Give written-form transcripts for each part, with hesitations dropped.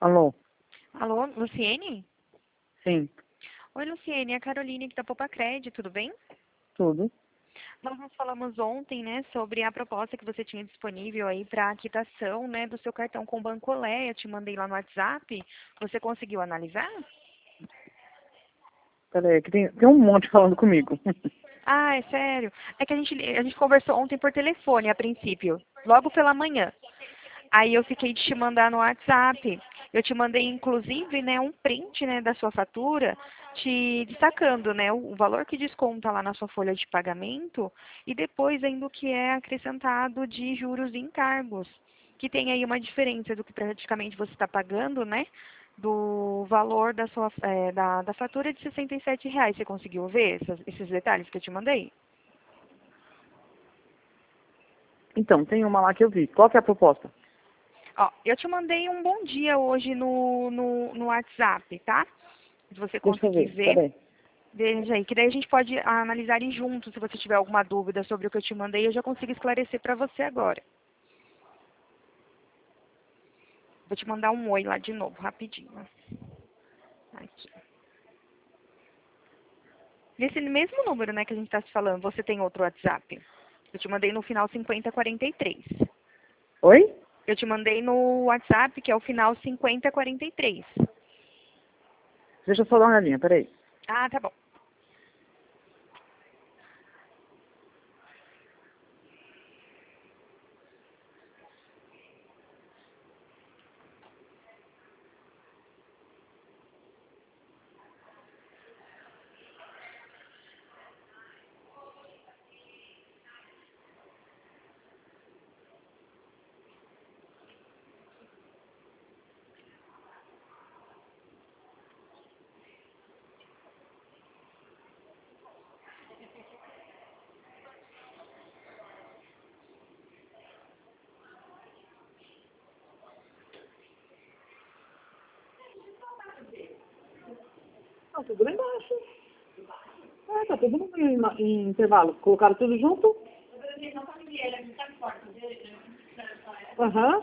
Alô? Alô, Luciene? Sim, Oi, Luciene, é a Caroline aqui da Popacred, tudo bem? tudo. Nós falamos ontem, né, sobre a proposta que você tinha disponível aí para a quitação, né, do seu cartão com o Bancolé. Eu te mandei lá no WhatsApp. Você conseguiu analisar? Peraí, que tem um monte falando comigo. Ah, é sério? É que a gente conversou ontem por telefone, a princípio, logo pela manhã. Aí eu fiquei de te mandar no WhatsApp. Eu te mandei, inclusive, né, um print, né, da sua fatura, te destacando, né, o valor que desconta lá na sua folha de pagamento e depois ainda o que é acrescentado de juros e encargos, que tem aí uma diferença do que praticamente você está pagando, né, do valor da sua da fatura de R$ 67. Você conseguiu ver esses detalhes que eu te mandei? Então, tem uma lá que eu vi. Qual que é a proposta? Ó, eu te mandei um bom dia hoje no WhatsApp, tá? Se você Deixa eu conseguir ver, ver, peraí. veja aí, que daí a gente pode analisar em junto. Se você tiver alguma dúvida sobre o que eu te mandei, eu já consigo esclarecer para você agora. Vou te mandar um oi lá de novo, rapidinho. Aqui. Nesse mesmo número, né, que a gente está se falando, você tem outro WhatsApp. Eu te mandei no final 5043. Oi? Eu te mandei no WhatsApp, que é o final 5043. Deixa eu só dar uma olhadinha, peraí. Ah, tá bom. Ah, tudo lá embaixo. Ah, tá tudo em intervalo. Colocaram tudo junto? Aham.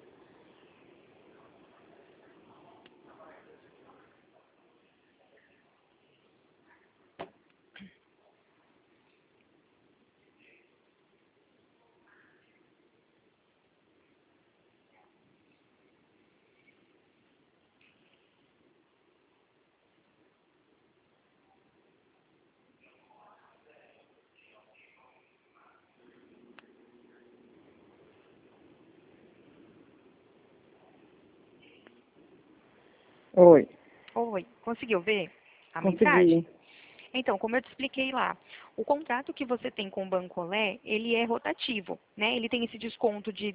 Oi, Oi, conseguiu ver a mensagem? consegui. Então, como eu te expliquei lá, o contrato que você tem com o Bancolé, ele é rotativo, né? Ele tem esse desconto de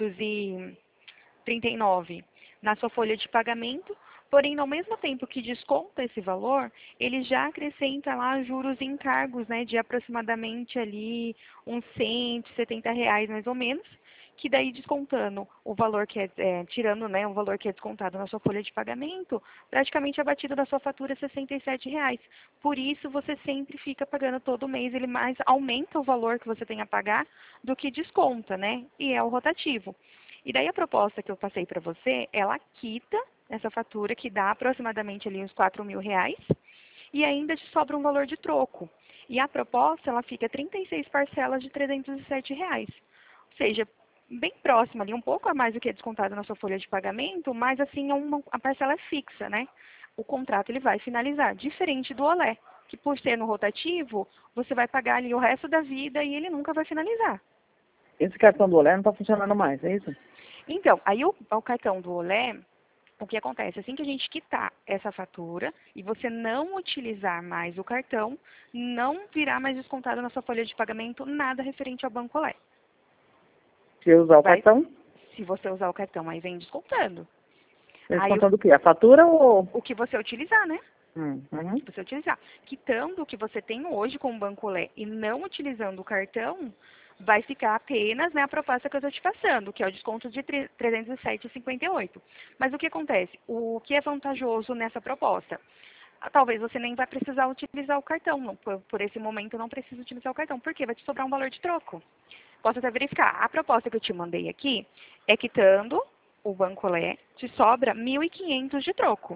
239 na sua folha de pagamento, porém, ao mesmo tempo que desconta esse valor, ele já acrescenta lá juros e encargos, né, de aproximadamente ali uns R$ 170 mais ou menos, que daí descontando o valor que tirando, né, o valor que é descontado na sua folha de pagamento, praticamente a batida da sua fatura é R$ 67. Por isso, você sempre fica pagando todo mês, ele mais aumenta o valor que você tem a pagar do que desconta, né? E é o rotativo. E daí a proposta que eu passei para você, ela quita essa fatura que dá aproximadamente ali uns R$ 4.000 e ainda te sobra um valor de troco. E a proposta, ela fica 36 parcelas de R$ 307. Ou seja, bem próxima ali, um pouco a mais do que é descontado na sua folha de pagamento, mas assim, a parcela é fixa, né? O contrato ele vai finalizar, diferente do Olé, que por ser no rotativo, você vai pagar ali o resto da vida e ele nunca vai finalizar. Esse cartão do Olé não tá funcionando mais, é isso? Então, aí o cartão do Olé, o que acontece? Assim que a gente quitar essa fatura e você não utilizar mais o cartão, não virá mais descontado na sua folha de pagamento nada referente ao Banco Olé. Se eu usar o Vai, cartão, se você usar o cartão, aí vem descontando. eles Aí contando o quê? A fatura ou... o que você utilizar, né? Uhum. Que você utilizar. Quitando o que você tem hoje com o Banco Olé e não utilizando o cartão, vai ficar apenas, né, a proposta que eu estou te passando, que é o desconto de R$ 307,58. Mas o que acontece? O que é vantajoso nessa proposta? Talvez você nem vai precisar utilizar o cartão. Por esse momento, não precisa utilizar o cartão. Por quê? Vai te sobrar um valor de troco. Posso até verificar. A proposta que eu te mandei aqui é quitando o Bancolé, te sobra 1.500 de troco.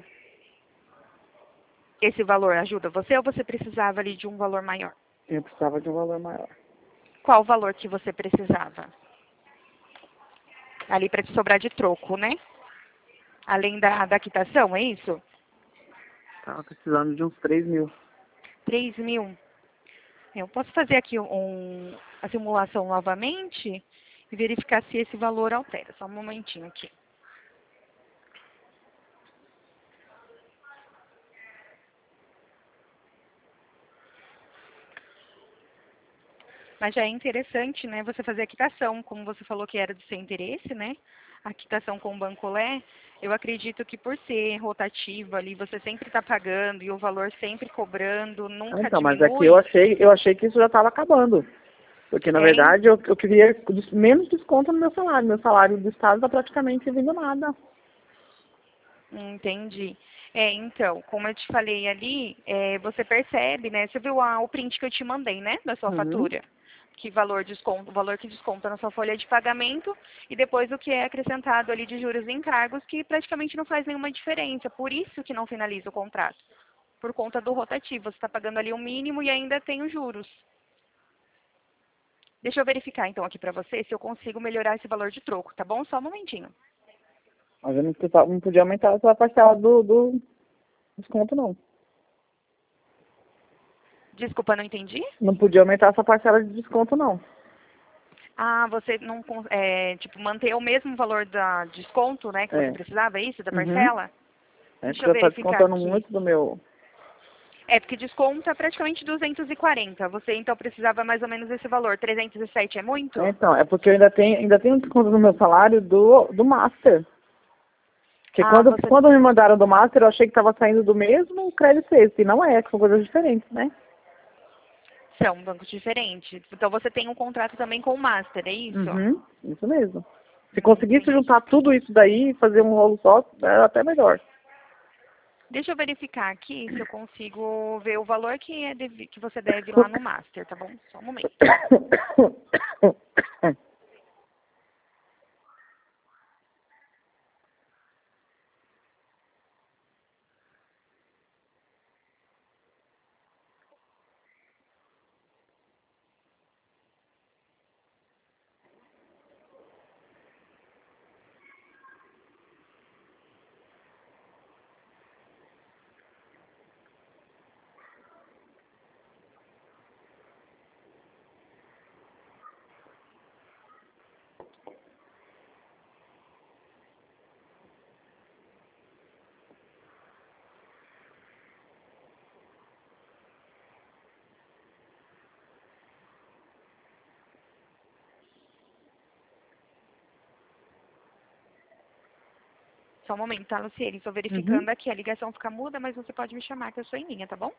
Esse valor ajuda você ou você precisava ali de um valor maior? Eu precisava de um valor maior. Qual o valor que você precisava? Ali para te sobrar de troco, né? Além da quitação, é isso? Tava precisando de uns 3.000. 3.000. Eu posso fazer aqui a simulação novamente e verificar se esse valor altera. Só um momentinho aqui. Mas já é interessante, né, você fazer a quitação, como você falou que era do seu interesse, né? A quitação com o Bancolé, eu acredito que por ser rotativa ali, você sempre está pagando e o valor sempre cobrando, nunca Então, mas aqui diminui. eu achei que isso já estava acabando. Porque, na É, verdade, eu queria menos desconto no meu salário. Meu salário do Estado está praticamente vindo nada. entendi. Então, como eu te falei ali, você percebe, né? Você viu o print que eu te mandei, né? Da sua Uhum. fatura. Que valor desconto, o valor que desconta na sua folha de pagamento e depois o que é acrescentado ali de juros e encargos, que praticamente não faz nenhuma diferença. Por isso que não finaliza o contrato. Por conta do rotativo. Você está pagando ali o mínimo e ainda tem os juros. Deixa eu verificar então aqui para você se eu consigo melhorar esse valor de troco, tá bom? Só um momentinho. Mas eu não podia aumentar essa parcela do desconto, não. Desculpa, não entendi? Não podia aumentar essa parcela de desconto, não. Ah, você não, tipo, manter o mesmo valor da desconto, né, que você É. precisava, é isso, da Uhum. parcela? É que Deixa eu já está verificar descontando aqui. muito do meu... É, porque desconta praticamente 240. Você, então, precisava mais ou menos esse valor. 307 é muito? Então, é porque eu ainda tenho um desconto no meu salário do Master. Porque Ah, você... quando me mandaram do Master, eu achei que estava saindo do mesmo crédito esse. E não é, que são coisas diferentes, né? São bancos diferentes. Então, você tem um contrato também com o Master, é isso? Uhum, isso mesmo. Se conseguisse Entendi. juntar tudo isso daí e fazer um rolo só, era até melhor. Deixa eu verificar aqui se eu consigo ver o valor que você deve lá no Master, tá bom? Só um momento. Só um momento, tá, Luciene? Estou Uhum. verificando aqui. A ligação fica muda, mas você pode me chamar que eu sou em linha, tá bom?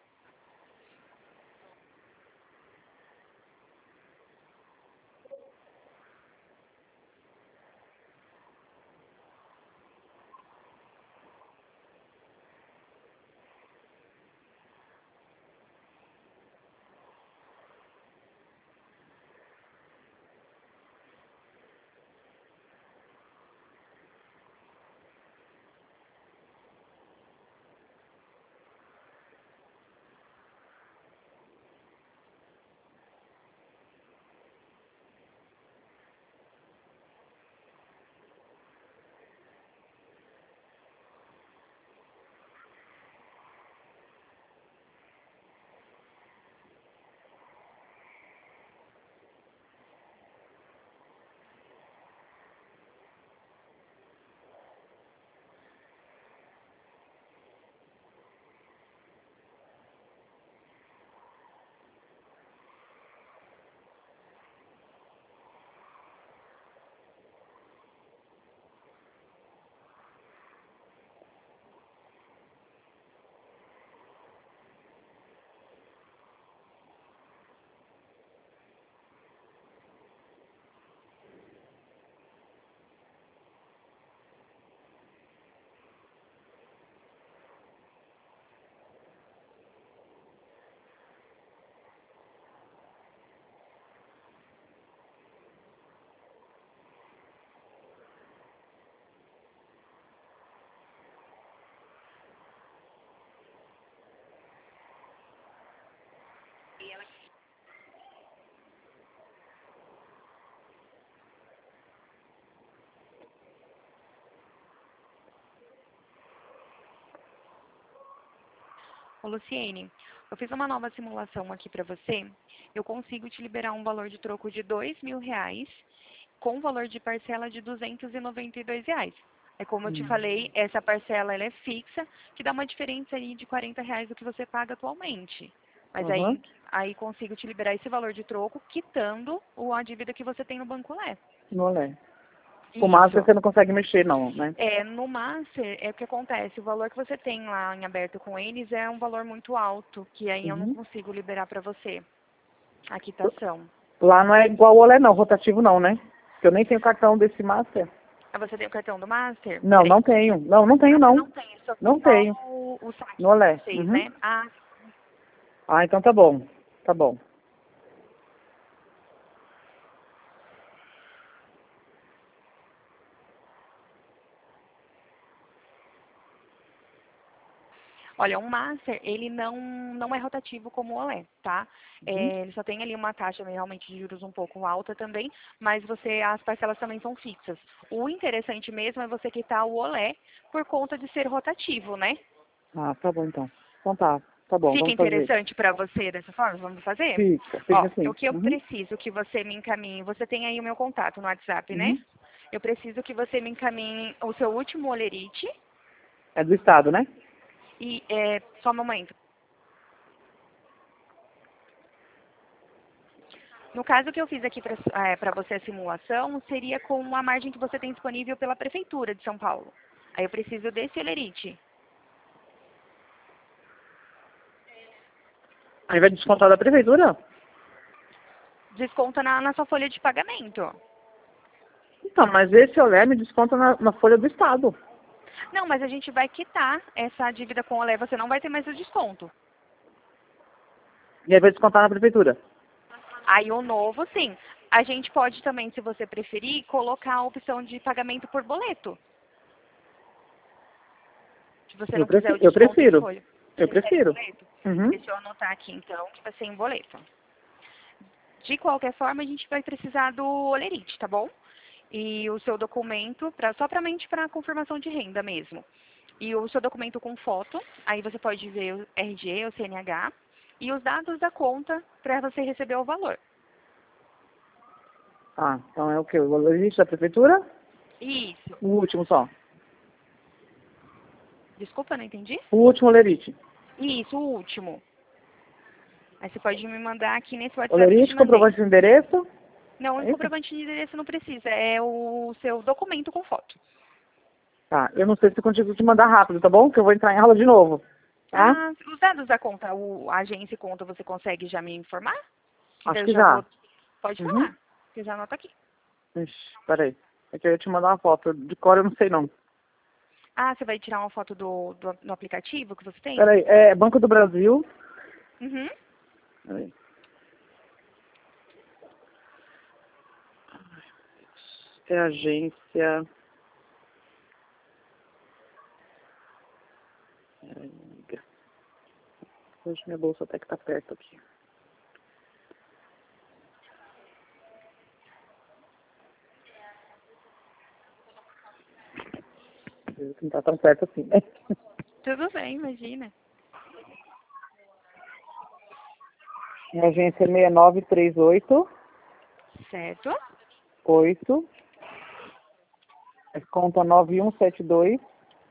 Ô, Luciene, eu fiz uma nova simulação aqui para você. Eu consigo te liberar um valor de troco de R$ 2.000 com valor de parcela de R$ 292. É como eu te falei, essa parcela ela é fixa, que dá uma diferença aí de R$ 40 do que você paga atualmente. Mas Aham. aí consigo te liberar esse valor de troco, quitando a dívida que você tem no Banco Lé. No Olé. Com o Master Isso. você não consegue mexer, não, né? No Master, é o que acontece, o valor que você tem lá em aberto com eles é um valor muito alto, que aí eu não Uhum. consigo liberar para você a quitação. Lá não é igual o Olé, não. Rotativo, não, né? Porque eu nem tenho cartão desse Master. Ah, você tem o cartão do Master? Não, Peraí. não tenho. Não, não tenho, Ah, você não. não tem, só tem Não tenho. o saque No de Olé. vocês, Uhum. né? Ah, Ah, então tá bom. Tá bom. olha, um Master, ele não é rotativo como o Olé, tá? Uhum. Ele só tem ali uma taxa realmente de juros um pouco alta também, mas as parcelas também são fixas. O interessante mesmo é você quitar o Olé por conta de ser rotativo, né? Ah, tá bom então. Então tá. Tá bom, Fica vamos fazer. interessante para você dessa forma? Vamos fazer? Fica Ó, assim. o que eu Uhum. preciso que você me encaminhe, você tem aí o meu contato no WhatsApp, né? Uhum. Eu preciso que você me encaminhe o seu último olerite É do Estado, né? e, só um momento. No caso que eu fiz aqui para você a simulação, seria com a margem que você tem disponível pela Prefeitura de São Paulo. Aí eu preciso desse olerite. Aí vai descontar da prefeitura? Desconta na sua folha de pagamento. Então, mas esse Olé me desconta na folha do Estado. Não, mas a gente vai quitar essa dívida com o Olé, você não vai ter mais o desconto. E aí vai descontar na prefeitura. Aí o novo, sim. A gente pode também, se você preferir, colocar a opção de pagamento por boleto. Se você Eu não quiser o prefiro. Eu desconto em prefiro. folha. Eu Prefere prefiro. boleto? Uhum. Deixa eu anotar aqui então, que vai ser em boleto. De qualquer forma, a gente vai precisar do olerite, tá bom? E o seu documento, somente para confirmação de renda mesmo. E o seu documento com foto, aí você pode ver o RG, o CNH, e os dados da conta para você receber o valor. Ah, então é o quê? O valor da prefeitura? Isso. O último só. Desculpa, não entendi? O último Olerite. Isso, o último. Aí você pode me mandar aqui nesse WhatsApp que eu te Olerite, mandei. comprovante de endereço. Não, o É isso? comprovante de endereço não precisa, é o seu documento com foto. Tá, eu não sei se eu consigo te mandar rápido, tá bom? Que eu vou entrar em aula de novo. Tá? Ah, os dados da conta, a agência e conta, você consegue já me informar? Que daí Acho eu que já vou. já. Pode Uhum. falar, que eu já anoto aqui. Ixi, peraí. É que eu ia te mandar uma foto. De cor eu não sei não. Ah, você vai tirar uma foto do aplicativo que você tem? Peraí, é Banco do Brasil. Uhum. Peraí. É agência. Peraí, amiga. Hoje minha bolsa até que tá perto aqui. Não tá tão perto assim, né? Tudo bem, imagina. É agência 6938 Certo? 8. É conta 9172,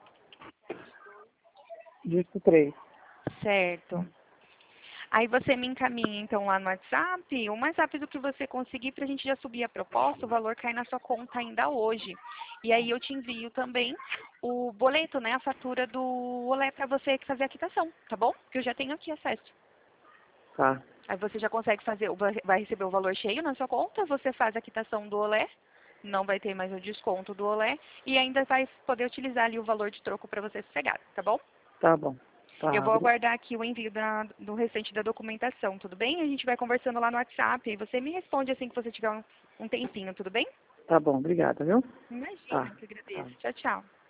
dígito 3. Certo. Aí você me encaminha então lá no WhatsApp, o mais rápido que você conseguir para a gente já subir a proposta, o valor cai na sua conta ainda hoje. E aí eu te envio também o boleto, né, a fatura do Olé para você fazer a quitação, tá bom? Que eu já tenho aqui acesso. Tá. Aí você já consegue fazer, vai receber o valor cheio na sua conta, você faz a quitação do Olé, não vai ter mais o desconto do Olé e ainda vai poder utilizar ali o valor de troco para você sossegar, tá bom? Tá bom. Eu Tá. vou aguardar aqui o envio do restante da documentação, tudo bem? A gente vai conversando lá no WhatsApp e você me responde assim que você tiver um tempinho, tudo bem? Tá bom, obrigada, viu? Imagina, Tá. que Tá. agradeço. Tchau, tchau.